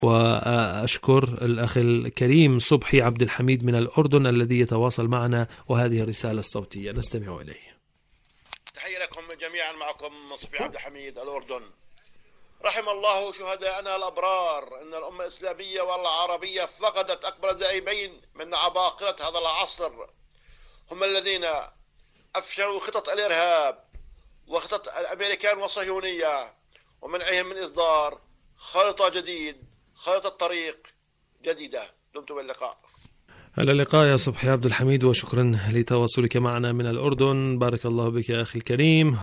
وأشكر الأخ الكريم صبحي عبد الحميد من الأردن الذي يتواصل معنا، وهذه الرسالة الصوتية نستمع إليه. تحية لكم جميعا، معكم صبحي عبد الحميد الأردن. رحم الله شهداءنا الأبرار، إن الأمة الإسلامية والعربية فقدت أكبر زعيمين من عباقرة هذا العصر، هم الذين أفشلوا خطط الإرهاب وخطط الأمريكان والصهيونية ومنعهم من إصدار خارطة جديد، خارطة طريق جديدة. دمتم باللقاء. على اللقاء يا صبحي عبد الحميد، وشكرا لتواصلك معنا من الأردن. بارك الله بك يا أخي الكريم.